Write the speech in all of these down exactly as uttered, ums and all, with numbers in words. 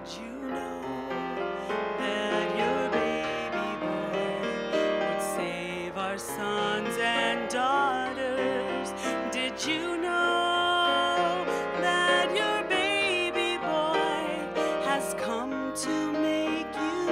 you know that your baby boy would save our sons and daughters? Did you know that your baby boy has come to make you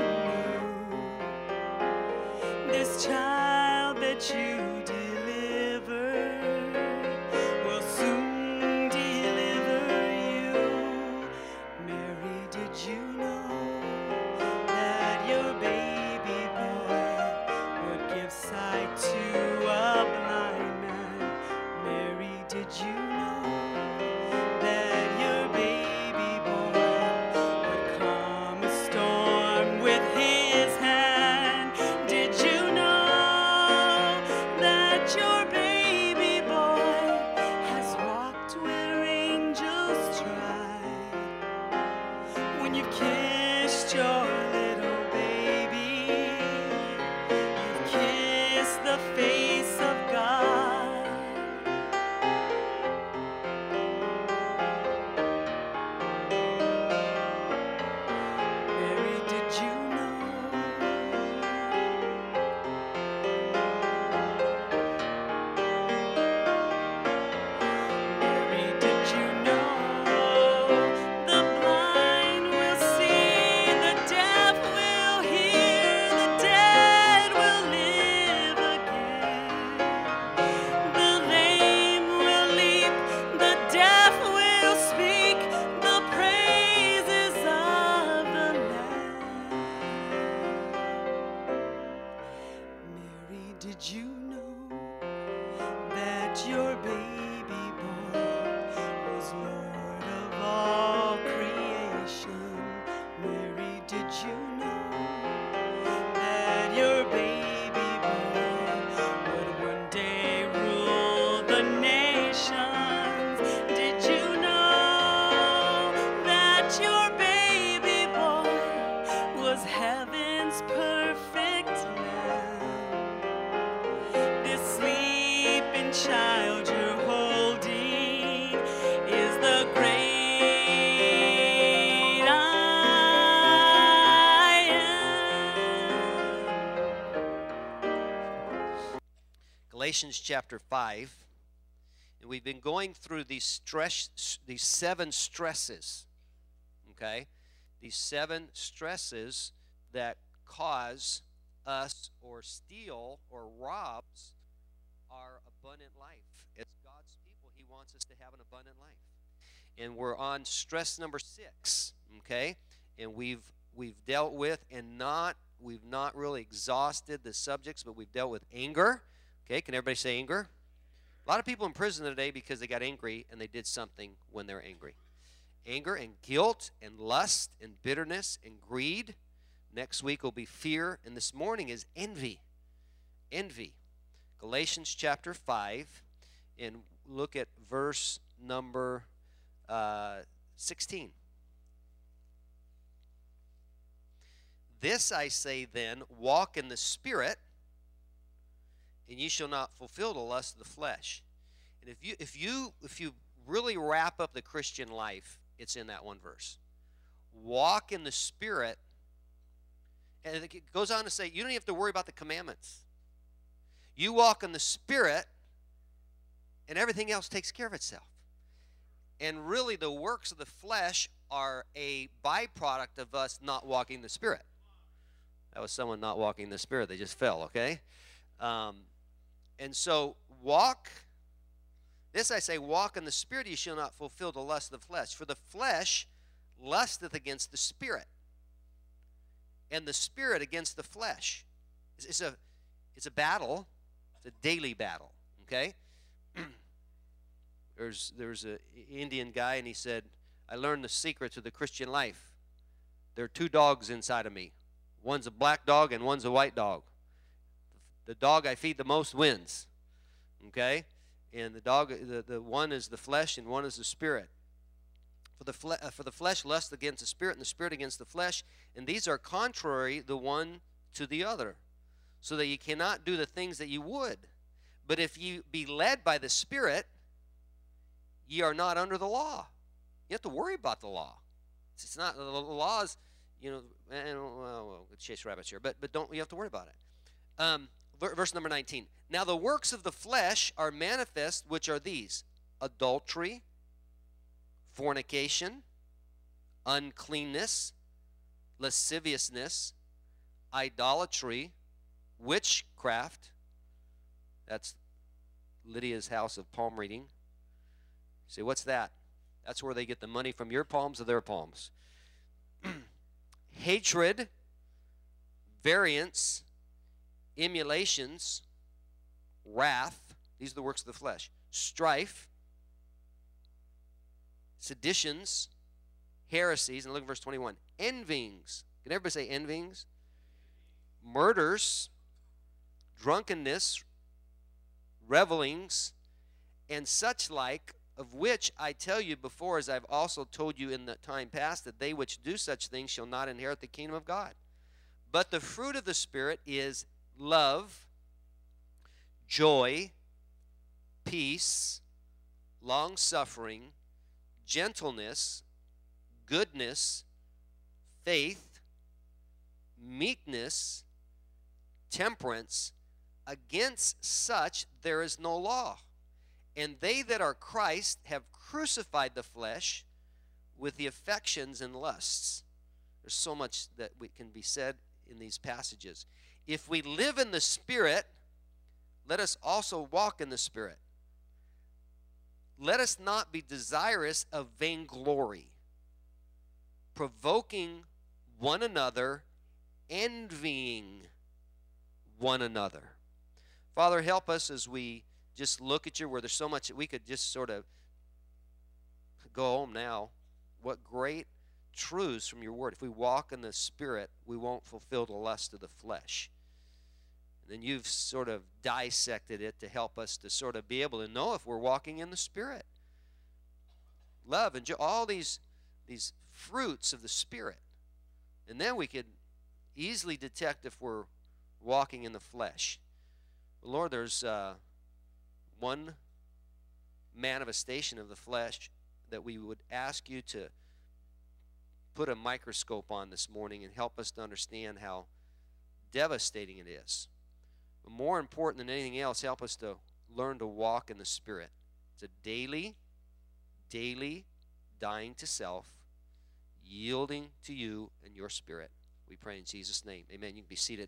new? This child that you delivered will soon deliver you. Mary, did you know that your baby boy would give sight to a blind man? Mary, did you know that your baby boy would calm a storm with his hand? Did you know that your baby boy has walked where angels trod? When you've kissed your little baby, you've kissed the face of God. Mary, did you know? Mary, did you know the blind will see, the deaf will hear, the dead will live again, the lame will leap, the deaf will speak the praises of the Lamb? Mary, did you know that your baby boy was Lord of all creation? Mary, did you know that your baby boy would one day rule the nations? Did you know that your baby boy was heaven's perfect lamb? This sleeping child you're holding is the great I am. Galatians chapter five, and we've been going through these stress, these seven stresses, okay? These seven stresses that cause us or steal or robs our abundant life. As God's people, He wants us to have an abundant life. And we're on stress number six, okay? And we've we've dealt with and not we've not really exhausted the subjects, but we've dealt with anger. Okay, can everybody say anger? A lot of people in prison today because they got angry and they did something when they're angry. Anger and guilt and lust and bitterness and greed. Next week will be fear, and this morning is envy. Envy. Galatians chapter five, and look at verse number uh, sixteen. This I say then, walk in the Spirit, and ye shall not fulfill the lust of the flesh. And if you if you if you really wrap up the Christian life, it's in that one verse. Walk in the Spirit, and it goes on to say you don't have to worry about the commandments. You walk in the Spirit, and everything else takes care of itself. And really, the works of the flesh are a byproduct of us not walking the Spirit. That was someone not walking the Spirit. They just fell, okay? Um, and so, walk, this I say, walk in the Spirit, ye shall not fulfill the lust of the flesh. For the flesh lusteth against the Spirit, and the Spirit against the flesh. It's, it's a, it's a battle. It's a daily battle, okay? There's there's an Indian guy, and he said, I learned the secret to the Christian life. There are two dogs inside of me. One's a black dog and one's a white dog. The dog I feed the most wins, okay? And the dog, the, the one is the flesh and one is the spirit. For the, fle uh, for the flesh lusts against the spirit, and the spirit against the flesh, and these are contrary the one to the other, so that you cannot do the things that you would. But if you be led by the Spirit, ye are not under the law. You have to worry about the law. It's not the laws, you know. And, well, we'll chase rabbits here, but but don't you have to worry about it. Um, verse number nineteen. Now the works of the flesh are manifest, which are these: adultery, fornication, uncleanness, lasciviousness, idolatry, witchcraft. That's Lydia's house of palm reading. You say, what's that? That's where they get the money from your palms or their palms. Hatred, variance, emulations, wrath. These are the works of the flesh. Strife, seditions, heresies. And look at verse twenty-one. Envyings. Can everybody say envyings? Murders, drunkenness, revelings, and such like, of which I tell you before, as I've also told you in the time past, that they which do such things shall not inherit the kingdom of God. But the fruit of the Spirit is love, joy, peace, long-suffering, gentleness, goodness, faith, meekness, temperance. Against such there is no law. And they that are Christ have crucified the flesh with the affections and lusts. There's so much that we can be said in these passages. If we live in the Spirit, let us also walk in the Spirit. Let us not be desirous of vainglory, provoking one another, envying one another. Father, help us as we just look at your word. There's so much that we could just sort of go home now. What great truths from your word. If we walk in the Spirit, we won't fulfill the lust of the flesh. And then you've sort of dissected it to help us to sort of be able to know if we're walking in the Spirit. Love and joy, all these, these fruits of the Spirit. And then we could easily detect if we're walking in the flesh. Lord, there's uh, one manifestation of the flesh that we would ask you to put a microscope on this morning and help us to understand how devastating it is. But more important than anything else, help us to learn to walk in the Spirit. It's a daily, daily dying to self, yielding to you and your Spirit. We pray in Jesus' name. Amen. You can be seated.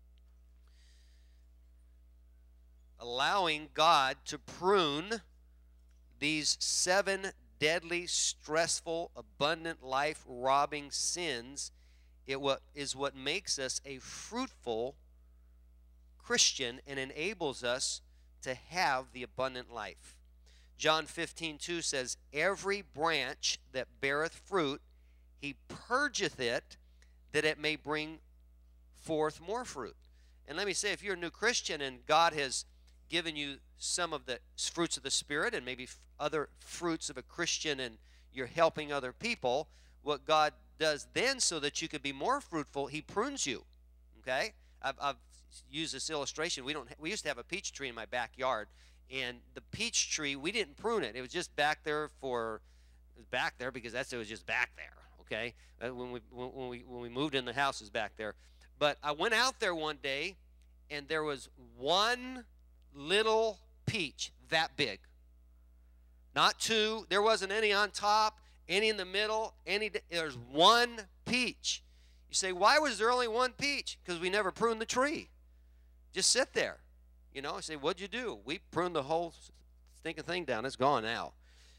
Allowing God to prune these seven deadly, stressful, abundant life robbing sins, it what is what makes us a fruitful Christian and enables us to have the abundant life. John fifteen two says, every branch that beareth fruit, he purgeth it, that it may bring forth more fruit. And let me say, if you're a new Christian and God has given you some of the fruits of the Spirit and maybe other fruits of a Christian and you're helping other people, what God does then so that you could be more fruitful, he prunes you. Okay? I've, I've used this illustration. We don't. We used to have a peach tree in my backyard, and the peach tree, we didn't prune it. It was just back there for, it was back there because that's it was just back there. Okay? Uh, when we when we when we moved in, the house was back there. But I went out there one day, and there was one little peach that big. Not two. There wasn't any on top, any in the middle, any. There's one peach. You say, why was there only one peach? Because we never pruned the tree. Just sit there. You know, I say, what'd you do? We pruned the whole stinking thing down. It's gone now.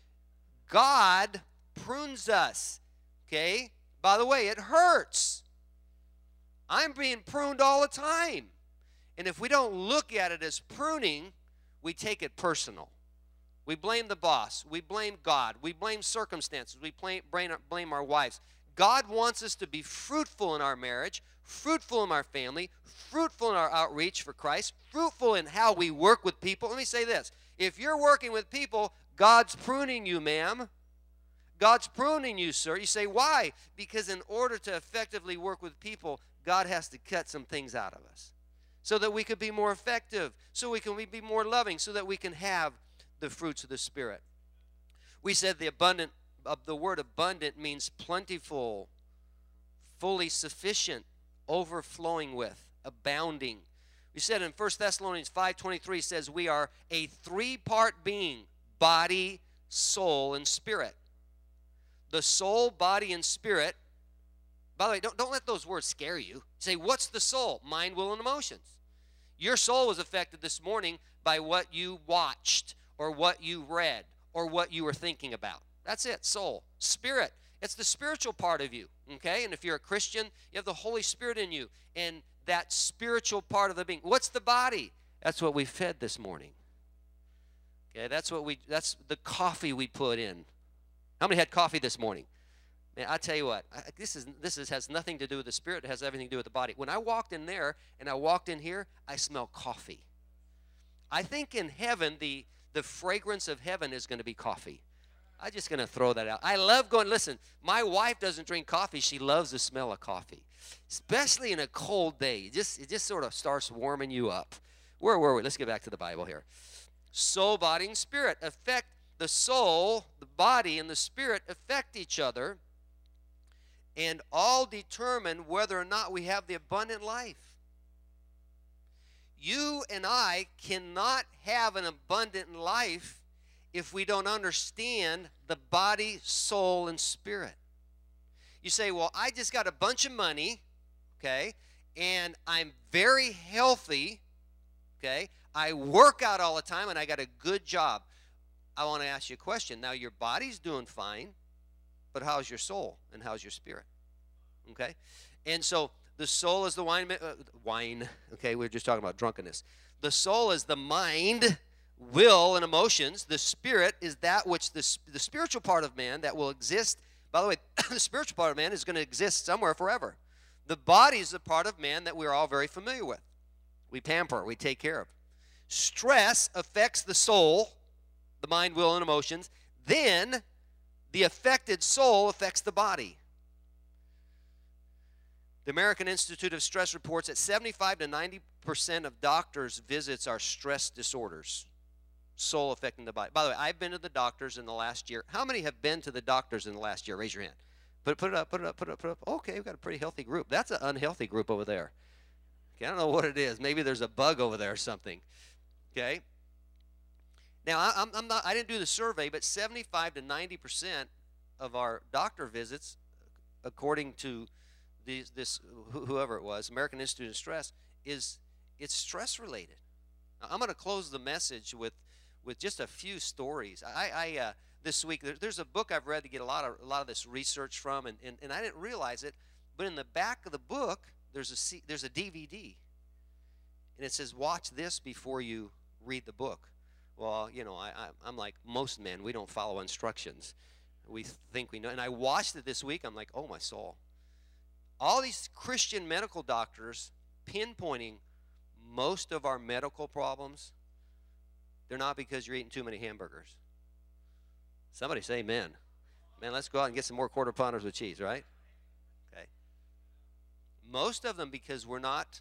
God prunes us. Okay? By the way, it hurts. I'm being pruned all the time. And if we don't look at it as pruning, we take it personal. We blame the boss. We blame God. We blame circumstances. We blame, blame our wives. God wants us to be fruitful in our marriage, fruitful in our family, fruitful in our outreach for Christ, fruitful in how we work with people. Let me say this. If you're working with people, God's pruning you, ma'am. God's pruning you, sir. You say, why? Because in order to effectively work with people, God has to cut some things out of us so that we could be more effective, so we can be more loving, so that we can have the fruits of the Spirit. We said the abundant uh, the word abundant means plentiful, fully sufficient, overflowing with, abounding. We said in First Thessalonians five twenty-three says we are a three-part being, body, soul, and spirit. The soul, body, and spirit. By the way, don't, don't let those words scare you. Say, what's the soul? Mind, will, and emotions. Your soul was affected this morning by what you watched or what you read or what you were thinking about. That's it, soul. Spirit, it's the spiritual part of you, okay? And if you're a Christian, you have the Holy Spirit in you, and that spiritual part of the being. What's the body? That's what we fed this morning. Okay, that's what we, that's the coffee we put in. How many had coffee this morning? Man, I tell you what, I, this is this is, has nothing to do with the spirit. It has everything to do with the body. When I walked in there and I walked in here, I smell coffee. I think in heaven, the, the fragrance of heaven is going to be coffee. I'm just going to throw that out. I love going, listen, my wife doesn't drink coffee. She loves the smell of coffee, especially in a cold day. It just, it just sort of starts warming you up. Where were we? Let's get back to the Bible here. Soul, body, and spirit affect the soul, the body, and the spirit affect each other, and all determine whether or not we have the abundant life. You and I cannot have an abundant life if we don't understand the body, soul, and spirit. You say, well, I just got a bunch of money, okay, and I'm very healthy, okay, I work out all the time, and I got a good job. I want to ask you a question. Now, your body's doing fine, but how's your soul and how's your spirit? Okay? And so the soul is the wine, uh, wine, okay, we were just talking about drunkenness. The soul is the mind, will, and emotions. The spirit is that which the, the spiritual part of man that will exist. By the way, the spiritual part of man is going to exist somewhere forever. The body is the part of man that we're all very familiar with. We pamper, we take care of. Stress affects the soul, the mind, will, and emotions. Then the affected soul affects the body. The American Institute of Stress reports that seventy-five to ninety percent of doctors' visits are stress disorders, soul affecting the body. By the way, I've been to the doctors in the last year. How many have been to the doctors in the last year? Raise your hand. Put, put it up, put it up, put it up, put it up. Okay, we've got a pretty healthy group. That's an unhealthy group over there. Okay, I don't know what it is. Maybe there's a bug over there or something. Okay? Now, I, I'm, I'm not, I didn't do the survey, but seventy-five to ninety percent of our doctor visits, according to these, this whoever it was, American Institute of Stress, is it's stress related. Now, I'm going to close the message with with just a few stories. I, I uh, this week there, there's a book I've read to get a lot of a lot of this research from, and, and, and I didn't realize it, but in the back of the book there's a C, there's a D V D, and it says watch this before you read the book. Well, you know, I, I I'm like most men, we don't follow instructions. We think we know, and I watched it this week. I'm like, oh my soul. All these Christian medical doctors pinpointing most of our medical problems, they're not because you're eating too many hamburgers. Somebody say amen. Man, let's go out and get some more quarter pounders with cheese, right? Okay. Most of them because we're not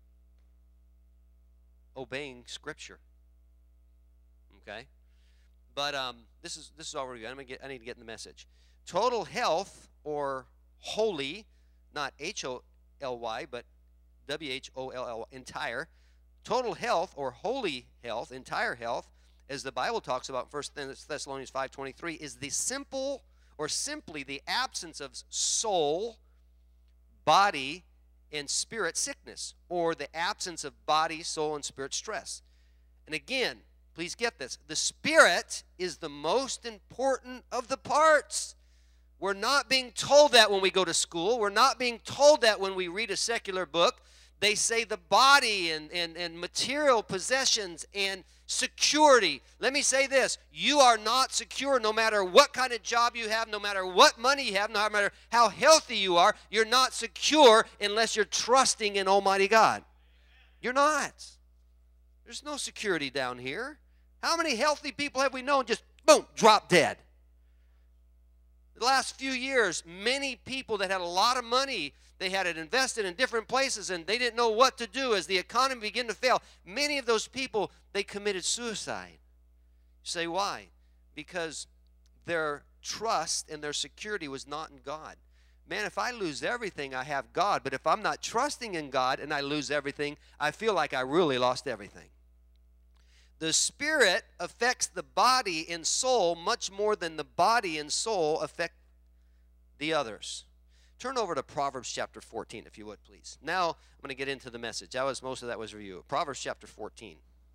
obeying Scripture. Okay? But um, this is this is already good. I'm gonna get, I need to get in the message. Total health or holy, not H O L Y, but W H O L L, entire. Total health or holy health, entire health, as the Bible talks about in First Thessalonians five twenty-three, is the simple or simply the absence of soul, body, and spirit sickness, or the absence of body, soul, and spirit stress. And again, please get this. The spirit is the most important of the parts. We're not being told that when we go to school. We're not being told that when we read a secular book. They say the body and, and, and material possessions and security. Let me say this. You are not secure no matter what kind of job you have, no matter what money you have, no matter how healthy you are. You're not secure unless you're trusting in Almighty God. You're not. There's no security down here. How many healthy people have we known just, boom, drop dead? The last few years, many people that had a lot of money, they had it invested in different places, and they didn't know what to do as the economy began to fail. Many of those people, they committed suicide. You say, why? Because their trust and their security was not in God. Man, if I lose everything, I have God. But if I'm not trusting in God and I lose everything, I feel like I really lost everything. The spirit affects the body and soul much more than the body and soul affect the others. Turn over to Proverbs chapter fourteen, if you would, please. Now I'm going to get into the message. That was most of that was review. Proverbs chapter fourteen.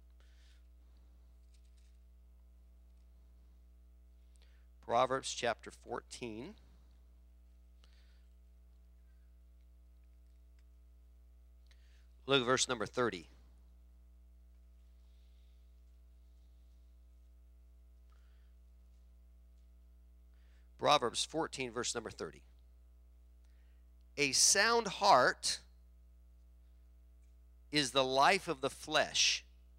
Proverbs chapter fourteen. Look at verse number thirty. Proverbs fourteen, verse number thirty. A sound heart is the life of the flesh.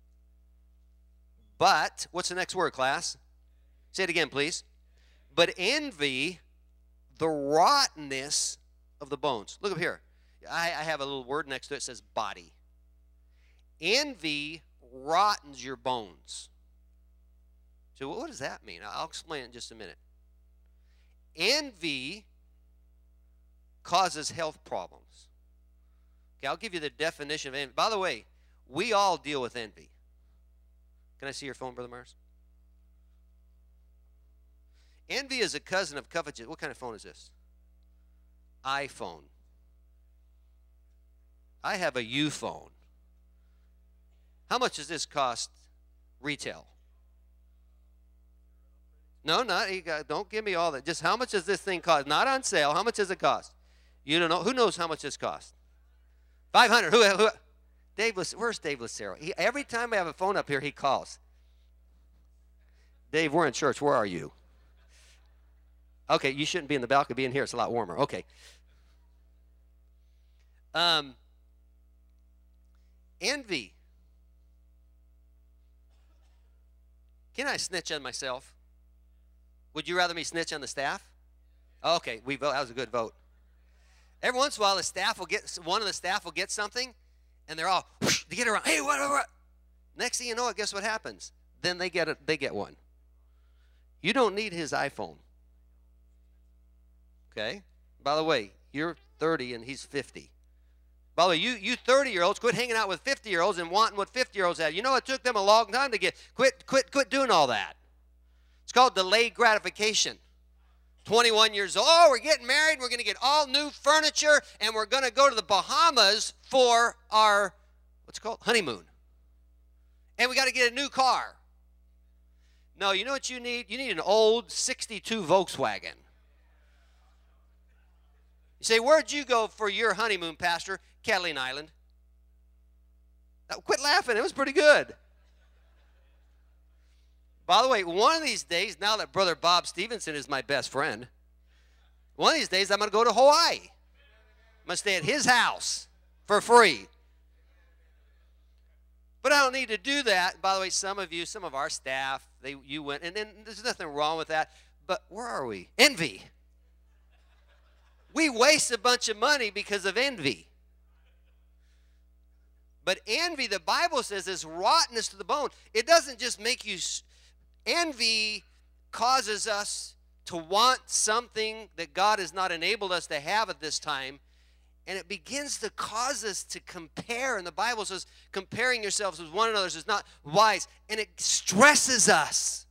But, what's the next word, class? Say it again, please. But envy, the rottenness of the bones. Look up here. I, I have a little word next to it that says body. Envy rottens your bones. So what does that mean? I'll explain it in just a minute. Envy causes health problems. Okay, I'll give you the definition of envy. By the way, we all deal with envy. Can I see your phone, Brother Myers? Envy is a cousin of covetousness. What kind of phone is this? iPhone. I have a U phone. How much does this cost retail? No, not you got, don't give me all that. Just how much does this thing cost? Not on sale. How much does it cost? You don't know. Who knows how much this costs? Five hundred. Who? Who? Dave. Where's Dave Lucero? He, every time I have a phone up here, he calls. Dave, we're in church. Where are you? Okay, you shouldn't be in the balcony. Be in here. It's a lot warmer. Okay. Um. Envy. Can I snitch on myself? Would you rather me snitch on the staff? Okay, we vote. That was a good vote. Every once in a while, the staff will get one of the staff will get something, and they're all whoosh, they get around. Hey, what, what, what? Next thing you know, guess what happens? Then they get it. They get one. You don't need his iPhone. Okay. By the way, you're thirty and he's fifty. By the way, you you thirty-year-olds quit hanging out with fifty-year-olds and wanting what fifty-year-olds have. You know, it took them a long time to get quit quit quit doing all that. It's called delayed gratification. twenty-one years old. Oh, we're getting married. We're going to get all new furniture, and we're going to go to the Bahamas for our, what's it called? Honeymoon. And we got to get a new car. No, you know what you need? You need an old sixty-two Volkswagen. You say, where'd you go for your honeymoon, Pastor? Catalina Island. Now, quit laughing. It was pretty good. By the way, one of these days, now that Brother Bob Stevenson is my best friend, one of these days I'm going to go to Hawaii. I'm going to stay at his house for free. But I don't need to do that. By the way, some of you, some of our staff, they you went, and, and there's nothing wrong with that. But where are we? Envy. We waste a bunch of money because of envy. But envy, the Bible says, is rottenness to the bone. It doesn't just make you... Envy causes us to want something that God has not enabled us to have at this time, and it begins to cause us to compare. And the Bible says comparing yourselves with one another is not wise, and it stresses us.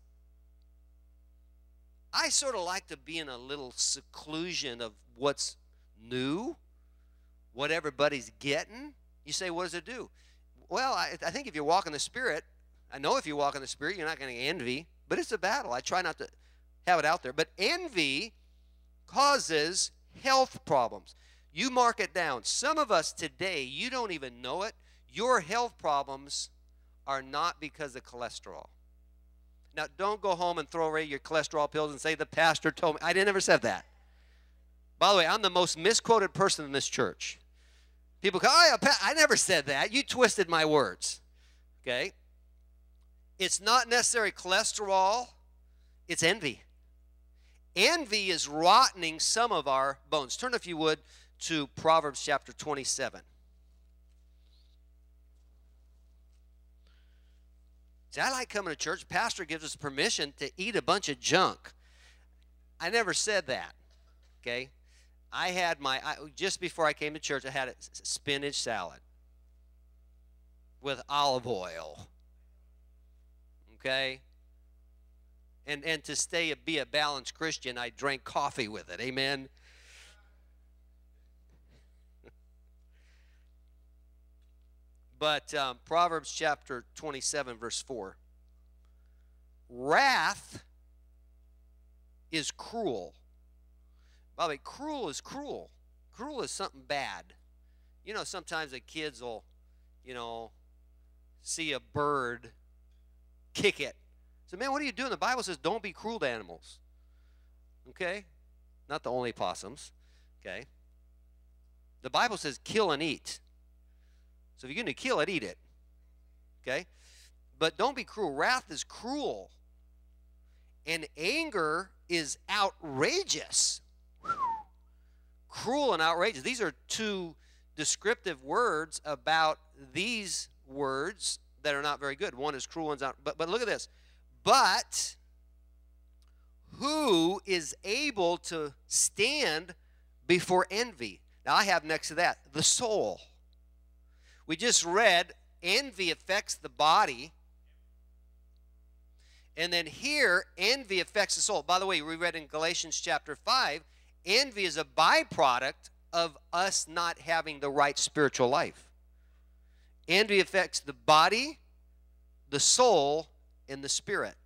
I sort of like to be in a little seclusion of what's new, what everybody's getting. You say, what does it do? Well, I, I think if you walk in the Spirit, I know if you walk in the Spirit, you're not going to envy, but it's a battle. I try not to have it out there. But envy causes health problems. You mark it down. Some of us today, you don't even know it. Your health problems are not because of cholesterol. Now, don't go home and throw away your cholesterol pills and say, the pastor told me. I didn't ever said that. By the way, I'm the most misquoted person in this church. People go, oh, yeah, I never said that. You twisted my words. Okay? It's not necessarily cholesterol. It's envy. Envy is rottening some of our bones. Turn, if you would, to Proverbs chapter twenty-seven. See, I like coming to church. Pastor gives us permission to eat a bunch of junk. I never said that, okay? I had my, I, just before I came to church, I had a spinach salad with olive oil, okay? And, and to stay, be a balanced Christian, I drank coffee with it, amen? But um, Proverbs chapter twenty-seven, verse four. Wrath is cruel. By the way, cruel is cruel. Cruel is something bad. You know, sometimes the kids will, you know, see a bird, kick it. So, man, what are you doing? The Bible says don't be cruel to animals. Okay? Not the only possums. Okay? The Bible says kill and eat. So if you're going to kill it, eat it. Okay? But don't be cruel. Wrath is cruel. And anger is outrageous. Cruel and outrageous. These are two descriptive words about these words that are not very good. One is cruel, one's out. But, but look at this. But who is able to stand before envy? Now I have next to that the soul. We just read envy affects the body. And then here, envy affects the soul. By the way, we read in Galatians chapter five, envy is a byproduct of us not having the right spiritual life. Envy affects the body, the soul, and the spirit.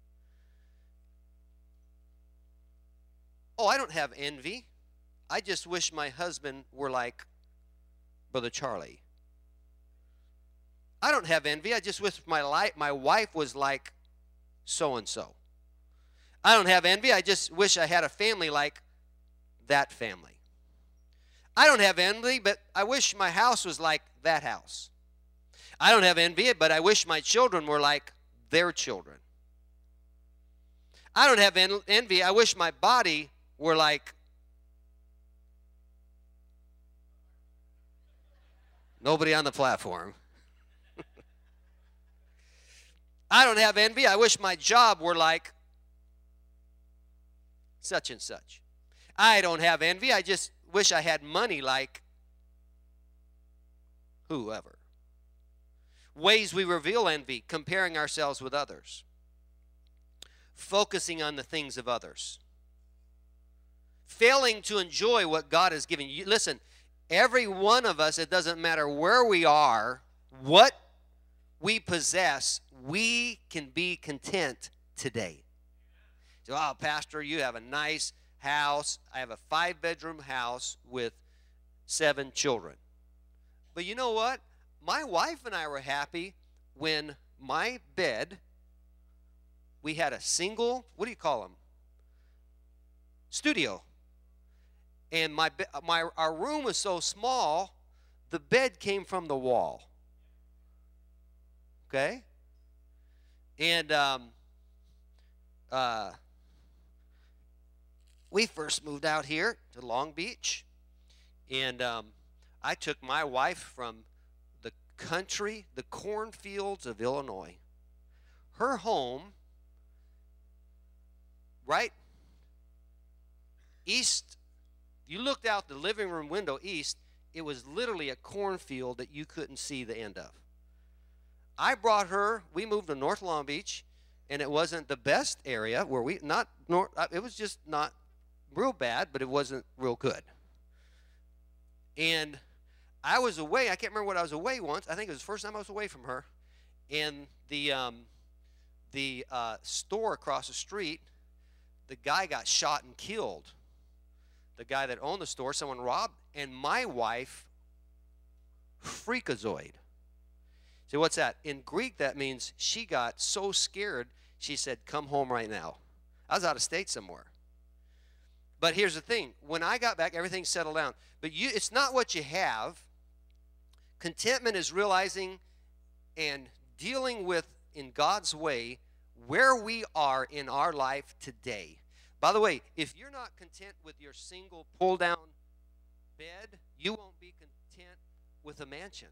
Oh, I don't have envy. I just wish my husband were like Brother Charlie. I don't have envy. I just wish my life, my wife was like so-and-so. I don't have envy. I just wish I had a family like that family. I don't have envy, but I wish my house was like that house. I don't have envy, but I wish my children were like their children. I don't have en- envy. I wish my body were like nobody on the platform. I don't have envy. I wish my job were like such and such. I don't have envy. I just wish I had money like whoever. Ways we reveal envy: comparing ourselves with others, focusing on the things of others, failing to enjoy what God has given you. Listen, every one of us, it doesn't matter where we are, what we possess, we can be content today. So, oh, Pastor, you have a nice house. I have a five-bedroom house with seven children. But you know what? My wife and I were happy when my bed, we had a single, what do you call them? Studio. And my, my our room was so small, the bed came from the wall. Okay? And um, uh, we first moved out here to Long Beach. And um, I took my wife from the country, the cornfields of Illinois. Her home, right east, you looked out the living room window east, it was literally a cornfield that you couldn't see the end of. I brought her, we moved to North Long Beach, and it wasn't the best area where we, not, north, it was just not real bad, but it wasn't real good. And I was away, I can't remember what I was away once, I think it was the first time I was away from her, and the, um, the uh, store across the street, the guy got shot and killed. The guy that owned the store, someone robbed, and my wife freakazoid. So what's that? In Greek, that means she got so scared, she said, come home right now. I was out of state somewhere. But here's the thing. When I got back, everything settled down. But you, it's not what you have. Contentment is realizing and dealing with, in God's way, where we are in our life today. By the way, if you're not content with your single pull-down bed, you won't be content with a mansion.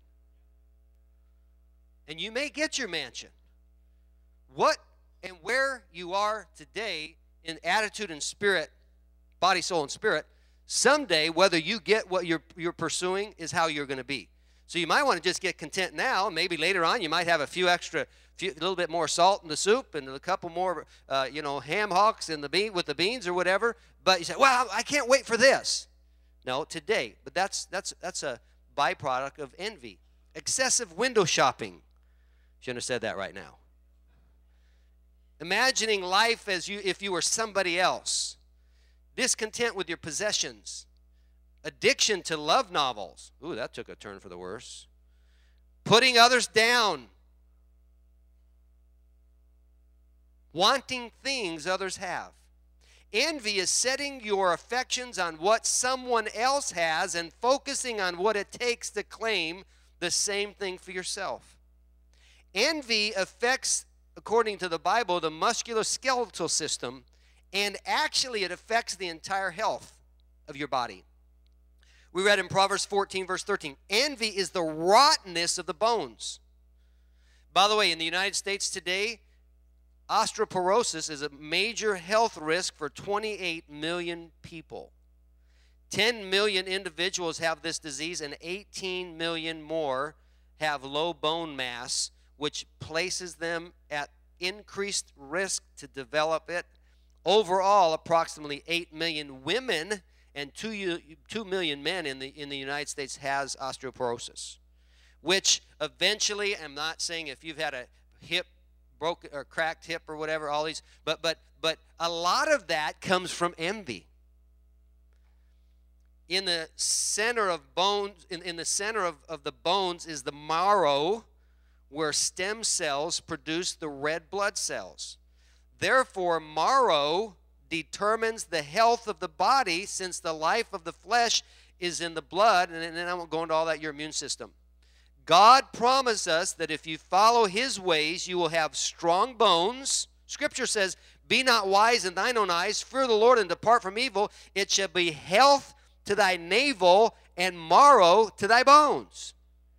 And you may get your mansion. What and where you are today in attitude and spirit, body, soul, and spirit, someday whether you get what you're, you're pursuing is how you're going to be. So you might want to just get content now. Maybe later on you might have a few extra, few, a little bit more salt in the soup and a couple more, uh, you know, ham hocks in the bean with the beans or whatever. But you say, well, I can't wait for this. No, today. But that's that's that's a byproduct of envy. Excessive window shopping. Shouldn't have said that right now. Imagining life as you if you were somebody else. Discontent with your possessions. Addiction to love novels. Ooh, that took a turn for the worse. Putting others down. Wanting things others have. Envy is setting your affections on what someone else has and focusing on what it takes to claim the same thing for yourself. Envy affects, according to the Bible, the musculoskeletal system, and actually it affects the entire health of your body. We read in Proverbs fourteen, verse thirteen, envy is the rottenness of the bones. By the way, in the United States today, osteoporosis is a major health risk for twenty-eight million people. ten million individuals have this disease, and eighteen million more have low bone mass, which places them at increased risk to develop it. Overall, approximately eight million women and two, two million men in the, in the United States has osteoporosis, which eventually, I'm not saying if you've had a hip broken or cracked hip or whatever, all these, but but but a lot of that comes from envy. In the center of bones, in, in the center of, of the bones is the marrow, where stem cells produce the red blood cells. Therefore, marrow determines the health of the body, since the life of the flesh is in the blood, and then I won't go into all that, your immune system. God promised us that if you follow his ways, you will have strong bones. Scripture says, be not wise in thine own eyes, fear the Lord and depart from evil. It shall be health to thy navel and marrow to thy bones.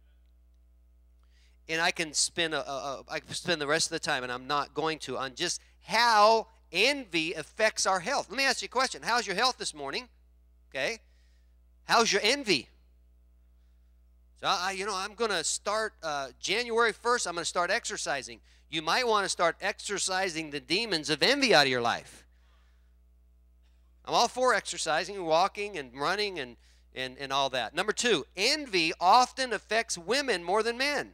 And I can spend, a, a, I can spend the rest of the time, and I'm not going to, on just how envy affects our health. Let me ask you a question. How's your health this morning? Okay. How's your envy? So, I, you know, I'm going to start uh, January first, I'm going to start exercising. You might want to start exercising the demons of envy out of your life. I'm all for exercising, walking, and running, and, and, and all that. Number two, envy often affects women more than men.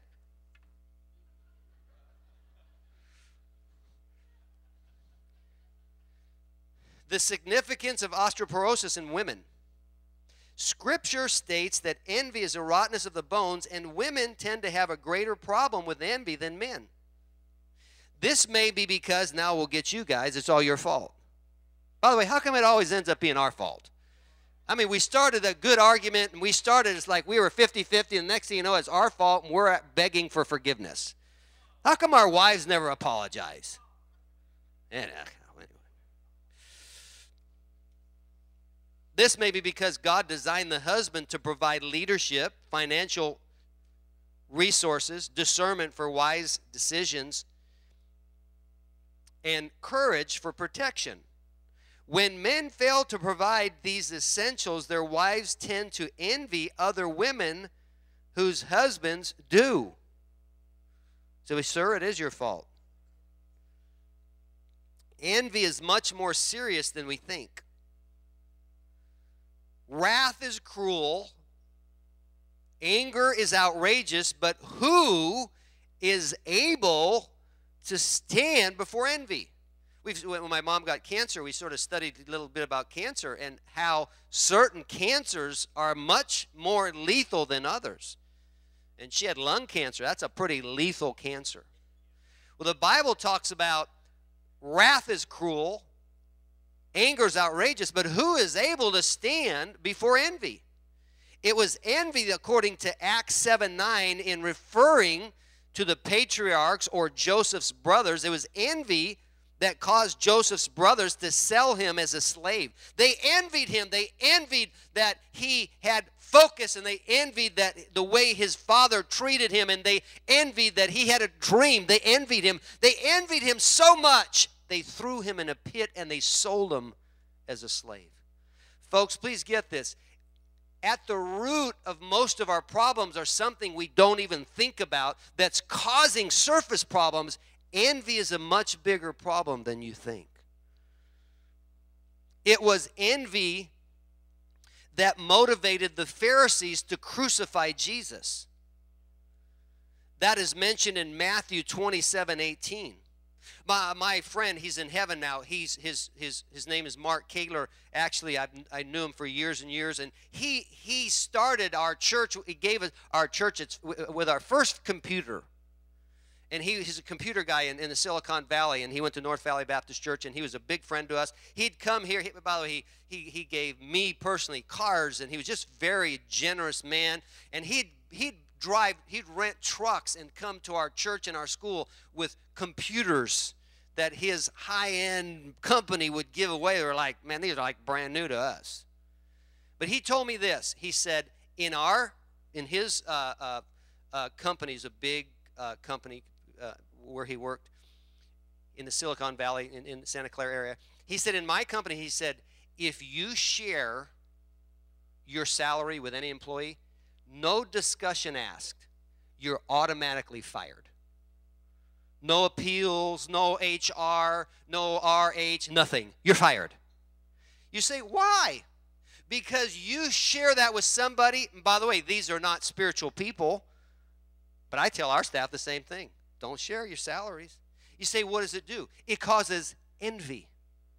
The significance of osteoporosis in women. Scripture states that envy is a rottenness of the bones, and women tend to have a greater problem with envy than men. This may be because, now we'll get you guys, it's all your fault. By the way, how come it always ends up being our fault? I mean, we started a good argument, and we started, it's like we were fifty fifty, and the next thing you know, it's our fault, and we're begging for forgiveness. How come our wives never apologize? And, uh, This may be because God designed the husband to provide leadership, financial resources, discernment for wise decisions, and courage for protection. When men fail to provide these essentials, their wives tend to envy other women whose husbands do. So, sir, it is your fault. Envy is much more serious than we think. Wrath is cruel. Anger is outrageous, but who is able to stand before envy? We've, when my mom got cancer, we sort of studied a little bit about cancer and how certain cancers are much more lethal than others. And she had lung cancer. That's a pretty lethal cancer. Well, the Bible talks about wrath is cruel. Anger is outrageous, but who is able to stand before envy? It was envy, according to Acts seven nine, in referring to the patriarchs or Joseph's brothers. It was envy that caused Joseph's brothers to sell him as a slave. They envied him. They envied that he had focus, and they envied that the way his father treated him, and they envied that he had a dream. They envied him. They envied him so much they threw him in a pit and they sold him as a slave. Folks, please get this. At the root of most of our problems are something we don't even think about that's causing surface problems. Envy is a much bigger problem than you think. It was envy that motivated the Pharisees to crucify Jesus. That is mentioned in Matthew twenty-seven eighteen. My, my friend, he's in heaven now. He's, his, his, his name is Mark Kegler. Actually, I've, I knew him for years and years. And he, he started our church. He gave us our church it's, with our first computer. And he, he's a computer guy in, in the Silicon Valley. And he went to North Valley Baptist Church. And he was a big friend to us. He'd come here. He, by the way, he, he, he gave me personally cars. And he was just very generous man. And he'd, he'd drive, he'd rent trucks and come to our church and our school with computers that his high-end company would give away. They were like, man, these are like brand new to us. But he told me this. He said, in our, in his uh, uh, uh, company's a big uh, company uh, where he worked in the Silicon Valley, in, in the Santa Clara area. He said, in my company, he said, if you share your salary with any employee, no discussion asked, you're automatically fired. No appeals, no H R, no R H, nothing. You're fired. You say, why? Because you share that with somebody. And by the way, these are not spiritual people. But I tell our staff the same thing. Don't share your salaries. You say, what does it do? It causes envy.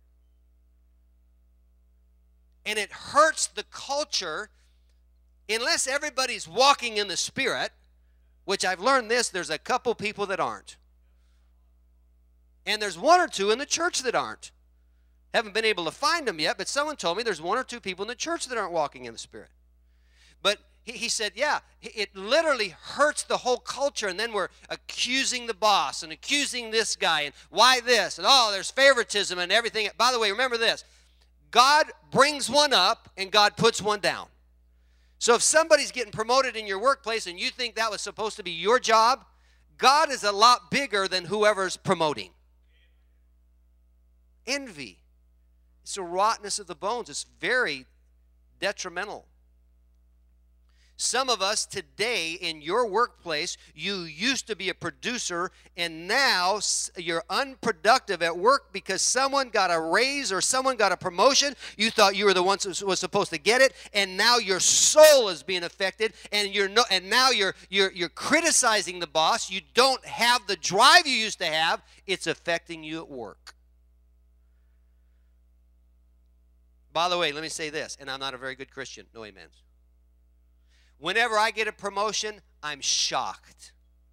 And it hurts the culture unless everybody's walking in the Spirit, which I've learned this, there's a couple people that aren't. And there's one or two in the church that aren't. Haven't been able to find them yet, but someone told me there's one or two people in the church that aren't walking in the Spirit. But he, he said, yeah, it literally hurts the whole culture, and then we're accusing the boss and accusing this guy, and why this, and oh, there's favoritism and everything. By the way, remember this. God brings one up, and God puts one down. So if somebody's getting promoted in your workplace and you think that was supposed to be your job, God is a lot bigger than whoever's promoting. Envy. It's a rottenness of the bones. It's very detrimental. Some of us today in your workplace, you used to be a producer and now you're unproductive at work because someone got a raise or someone got a promotion. You thought you were the one who was supposed to get it, and now your soul is being affected, and you're no, and now you're you're you're criticizing the boss. You don't have the drive you used to have. It's affecting you at work. By the way, let me say this, and I'm not a very good Christian. No amens. Whenever I get a promotion, I'm shocked.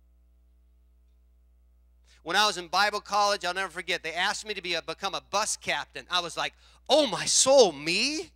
When I was in Bible college, I'll never forget, they asked me to be a, become a bus captain. I was like, oh, my soul, me?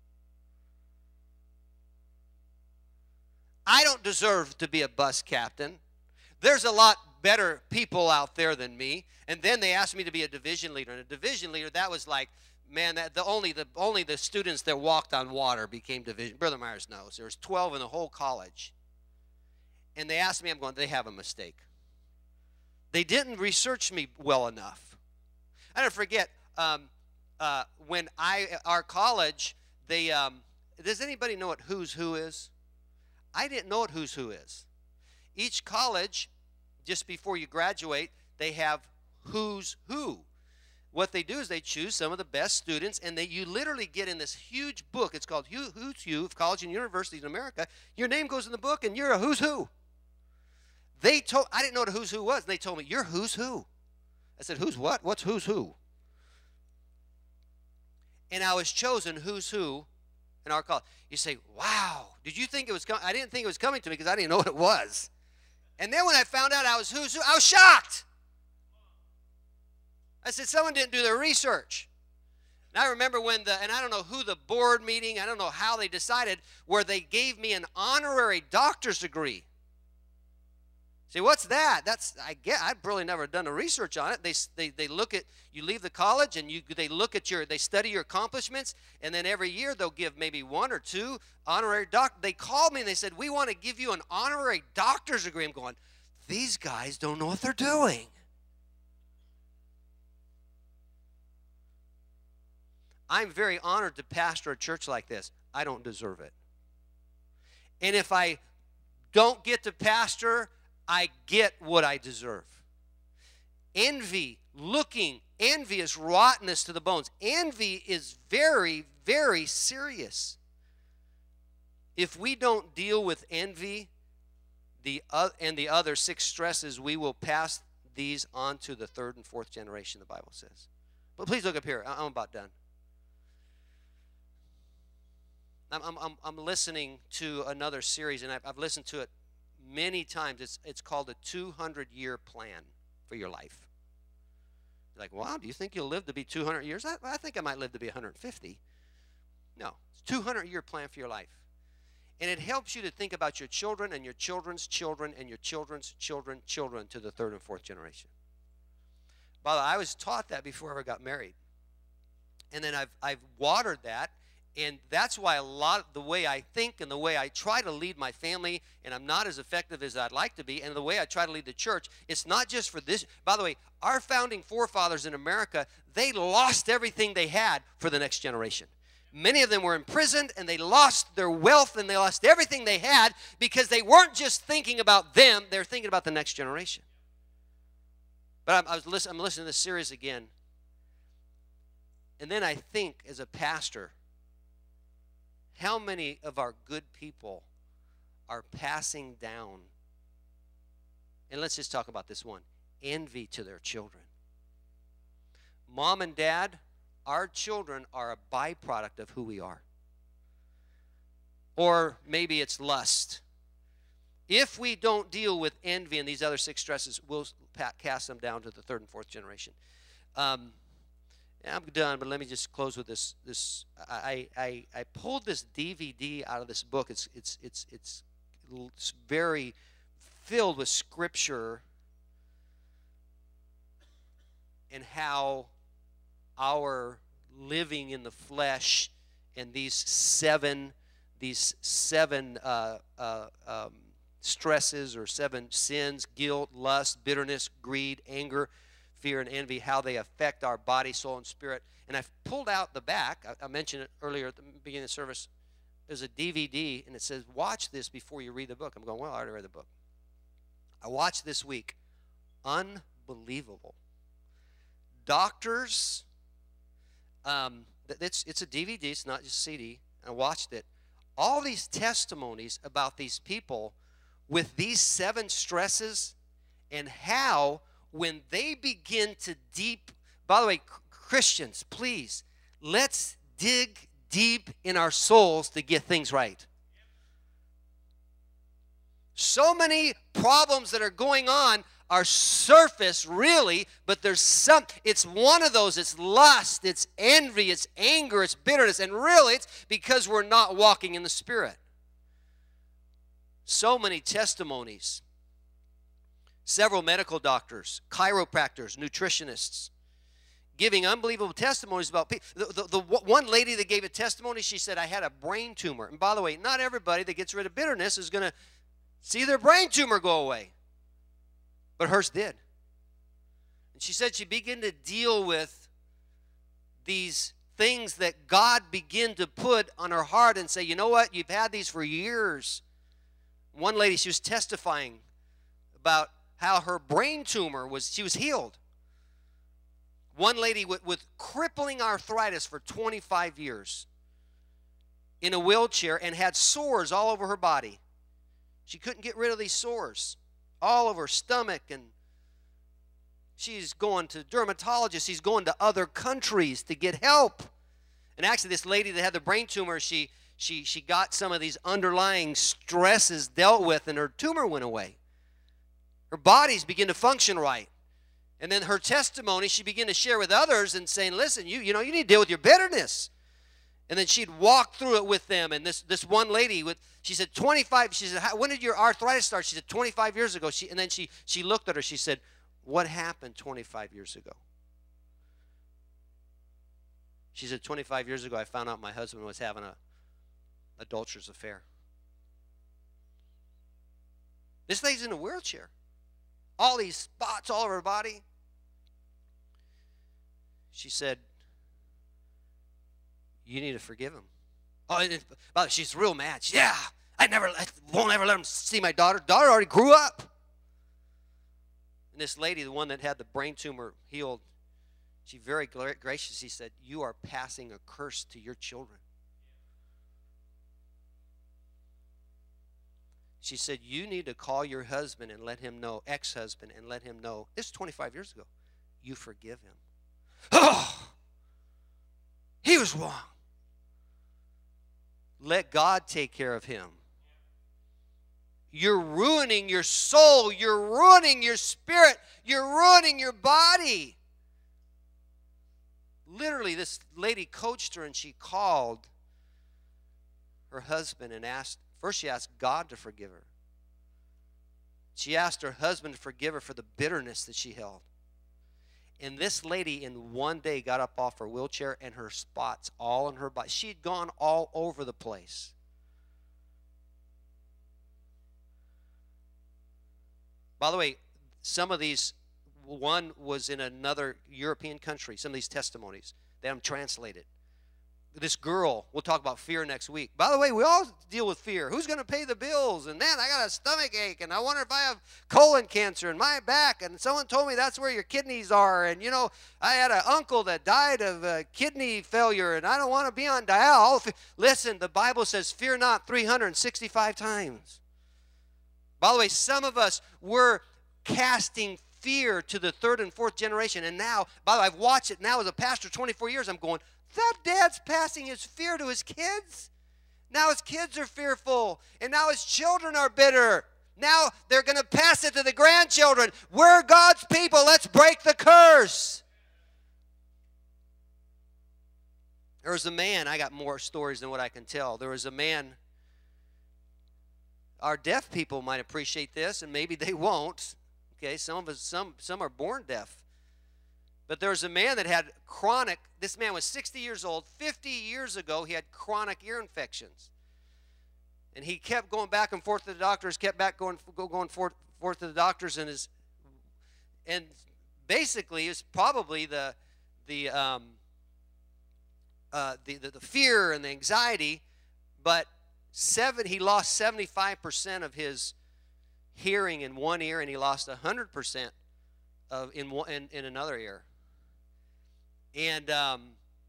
I don't deserve to be a bus captain. There's a lot better people out there than me. And then they asked me to be a division leader. And a division leader, that was like, man, that the only the only the students that walked on water became division. Brother Myers knows. There was twelve in the whole college. And they asked me, I'm going, they have a mistake. They didn't research me well enough. I don't forget, um, uh, when I, our college, they, um, does anybody know what Who's Who is? I didn't know what Who's Who is. Each college, just before you graduate, they have Who's Who. What they do is they choose some of the best students, and they you literally get in this huge book. It's called Who, Who's Who of College and Universities in America. Your name goes in the book, and you're a Who's Who. They told I didn't know what a Who's Who was. They told me, you're Who's Who. I said, who's what? What's Who's Who? And I was chosen Who's Who in our college. You say, wow, did you think it was coming? I didn't think it was coming to me because I didn't know what it was. And then when I found out I was Who's Who, I was shocked. I said, someone didn't do their research. And I remember when the, and I don't know who the board meeting, I don't know how they decided, where they gave me an honorary doctor's degree. See, what's that? That's, I get, I've really never done a research on it. They, they, they look at, you leave the college and you, they look at your, they study your accomplishments, and then every year they'll give maybe one or two honorary doctors. They called me and they said, we want to give you an honorary doctor's degree. I'm going, these guys don't know what they're doing. I'm very honored to pastor a church like this. I don't deserve it. And if I don't get to pastor, I get what I deserve. Envy, looking, envy is rottenness to the bones. Envy is very, very serious. If we don't deal with envy the uh, and the other six stresses, we will pass these on to the third and fourth generation, the Bible says. But please look up here. I'm about done. I'm, I'm, I'm listening to another series, and I've, I've listened to it many times. It's, it's called a two hundred year plan for your life. You're like, wow, do you think you'll live to be two hundred years? I, I think I might live to be one hundred fifty. No, it's a two hundred year plan for your life. And it helps you to think about your children and your children's children and your children's children, children to the third and fourth generation. By the way, I was taught that before I ever got married. And then I've, I've watered that. And that's why a lot of the way I think and the way I try to lead my family, and I'm not as effective as I'd like to be, and the way I try to lead the church, it's not just for this. By the way, our founding forefathers in America, they lost everything they had for the next generation. Many of them were imprisoned, and they lost their wealth, and they lost everything they had because they weren't just thinking about them, they were thinking about the next generation. But I'm, I was listen, I'm listening to this series again, and then I think as a pastor, how many of our good people are passing down, and let's just talk about this one, envy to their children. Mom and dad, our children are a byproduct of who we are. Or maybe it's lust. If we don't deal with envy and these other six stresses, we'll cast them down to the third and fourth generation. Um, I'm done, but let me just close with this. This I, I I pulled this D V D out of this book. It's it's it's it's, it's very filled with scripture and how our living in the flesh and these seven these seven uh, uh, um, stresses or seven sins: guilt, lust, bitterness, greed, anger, fear, and envy, how they affect our body, soul, and spirit. And I've pulled out the back. I, I mentioned it earlier at the beginning of the service. There's a D V D, and it says, watch this before you read the book. I'm going, well, I already read the book. I watched this week. Unbelievable. Doctors, um, it's, it's a D V D. It's not just a C D. I watched it. All these testimonies about these people with these seven stresses and how when they begin to deep, by the way, Christians, please, let's dig deep in our souls to get things right. So many problems that are going on are surface, really, but there's some, it's one of those, it's lust, it's envy, it's anger, it's bitterness, and really it's because we're not walking in the Spirit. So many testimonies. Several medical doctors, chiropractors, nutritionists, giving unbelievable testimonies about people. The, the, the one lady that gave a testimony, she said, I had a brain tumor. And by the way, not everybody that gets rid of bitterness is going to see their brain tumor go away. But hers did. And she said she began to deal with these things that God began to put on her heart and say, you know what, you've had these for years. One lady, she was testifying about how her brain tumor was, she was healed. One lady with, with crippling arthritis for twenty-five years in a wheelchair and had sores all over her body. She couldn't get rid of these sores all over her stomach, and she's going to dermatologists. She's going to other countries to get help. And actually, this lady that had the brain tumor, she, she, she got some of these underlying stresses dealt with, and her tumor went away. Her bodies began to function right. And then her testimony, she began to share with others and saying, listen, you, you know, you need to deal with your bitterness. And then she'd walk through it with them. And this, this one lady, with she said, twenty-five, she said, when did your arthritis start? She said, twenty-five years ago. She, and then she, she looked at her. She said, what happened twenty-five years ago? She said, twenty-five years ago, I found out my husband was having a adulterous affair. This lady's in a wheelchair. All these spots all over her body. She said, You need to forgive him. Oh, and, but she's real mad. She, yeah, I never, I won't ever let him see my daughter. Daughter already grew up. And this lady, the one that had the brain tumor healed, she very gracious. She said, you are passing a curse to your children. She said, you need to call your husband and let him know, ex-husband, and let him know, this is twenty-five years ago, you forgive him. Oh, he was wrong. Let God take care of him. You're ruining your soul. You're ruining your spirit. You're ruining your body. Literally, this lady coached her, and she called her husband and asked, first she asked God to forgive her. She asked her husband to forgive her for the bitterness that she held. And this lady in one day got up off her wheelchair, and her spots all in her body. She'd gone all over the place. By the way, some of these, one was in another European country, some of these testimonies. They have them translated. This girl, we'll talk about fear next week. By the way, we all deal with fear. Who's going to pay the bills? And then I got a stomach ache, and I wonder if I have colon cancer in my back. And someone told me that's where your kidneys are. And, you know, I had an uncle that died of uh, kidney failure, and I don't want to be on dialysis. Listen, the Bible says, fear not three hundred sixty-five times. By the way, some of us, we're casting fear to the third and fourth generation. And now, by the way, I've watched it now as a pastor twenty-four years. I'm going, that dad's passing his fear to his kids. Now his kids are fearful, and now his children are bitter. Now they're going to pass it to the grandchildren. We're God's people. Let's break the curse. There was a man, I got more stories than what I can tell. There was a man, our deaf people might appreciate this, and maybe they won't. Okay, some of us, some, some are born deaf. But there was a man that had chronic, this man was sixty years old. fifty years ago, he had chronic ear infections. And he kept going back and forth to the doctors, kept back going, going forth, forth to the doctors, and his, and basically it was probably the, the, um, uh, the, the, the fear and the anxiety, but seven, he lost seventy-five percent of his hearing in one ear, and he lost one hundred percent of in, one, in, in another ear. And um,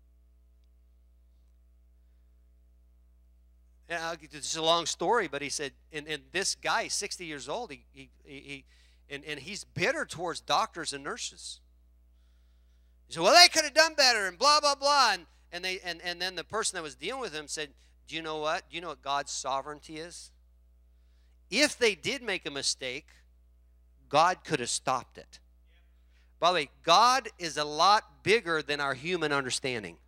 it's a long story, but he said, and, and this guy, sixty years old, he, he, he, and, and he's bitter towards doctors and nurses. He said, well, they could have done better, and blah, blah, blah. And, and, they, and, and then the person that was dealing with him said, do you know what? Do you know what God's sovereignty is? If they did make a mistake, God could have stopped it. By the way, God is a lot bigger than our human understanding.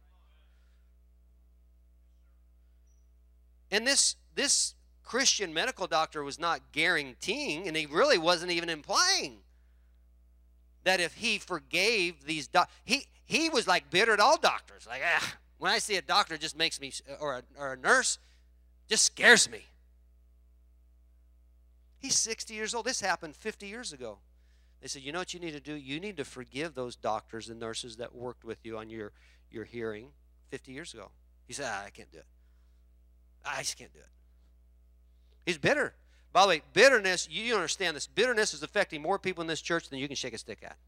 And this, this Christian medical doctor was not guaranteeing, and he really wasn't even implying that if he forgave these doctors, he, he was like bitter at all doctors. Like, ah, when I see a doctor, it just makes me, or a, or a nurse, just scares me. He's sixty years old. This happened fifty years ago. They said, you know what you need to do? You need to forgive those doctors and nurses that worked with you on your, your hearing fifty years ago. He said, ah, I can't do it. I just can't do it. He's bitter. By the way, bitterness, you understand this. Bitterness is affecting more people in this church than you can shake a stick at.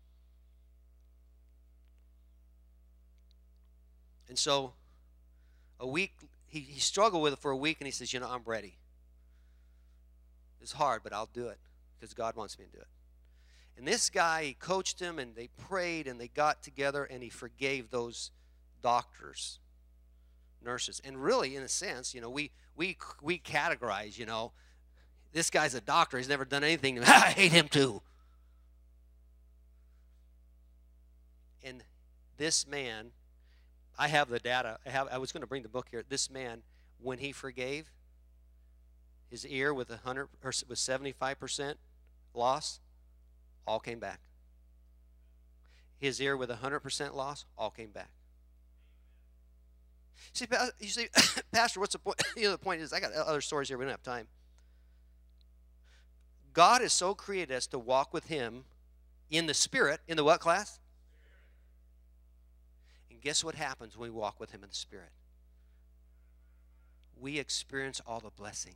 And so a week, he, he struggled with it for a week, and he says, you know, I'm ready. It's hard, but I'll do it because God wants me to do it. And this guy, he coached him, and they prayed, and they got together, and he forgave those doctors, nurses. And really, in a sense, you know, we we we categorize, you know, this guy's a doctor. He's never done anything. I hate him too. And this man, I have the data. I have. I was going to bring the book here. This man, when he forgave, his ear with a hundred or with seventy-five percent loss, all came back. His ear with a hundred percent loss, all came back. See, you say, Pastor, what's the point? You know, the point is, I got other stories here. We don't have time. God is so created us to walk with Him in the Spirit. In the what class? And guess what happens when we walk with him in the Spirit? We experience all the blessings.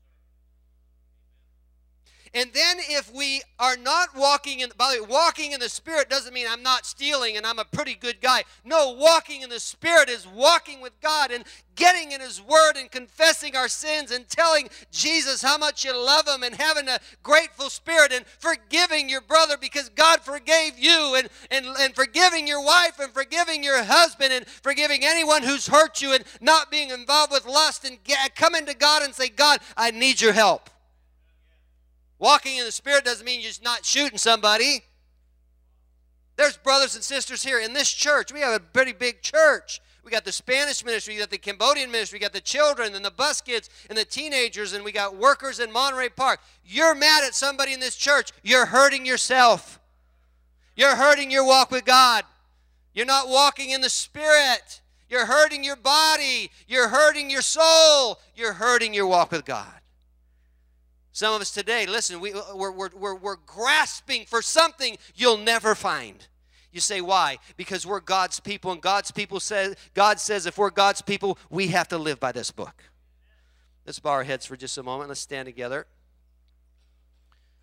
And then if we are not walking in, by the way, walking in the Spirit doesn't mean I'm not stealing and I'm a pretty good guy. No, walking in the Spirit is walking with God and getting in His Word and confessing our sins and telling Jesus how much you love Him and having a grateful spirit and forgiving your brother because God forgave you and, and, and forgiving your wife and forgiving your husband and forgiving anyone who's hurt you and not being involved with lust and get, coming to God and say, God, I need your help. Walking in the Spirit doesn't mean you're just not shooting somebody. There's brothers and sisters here in this church. We have a pretty big church. We got the Spanish ministry, we got the Cambodian ministry, we got the children and the bus kids and the teenagers, and we got workers in Monterey Park. You're mad at somebody in this church. You're hurting yourself. You're hurting your walk with God. You're not walking in the Spirit. You're hurting your body. You're hurting your soul. You're hurting your walk with God. Some of us today, listen, we, we're, we're, we're, we're grasping for something you'll never find. You say, why? Because we're God's people, and God's people say, God says if we're God's people, we have to live by this book. Let's bow our heads for just a moment. Let's stand together.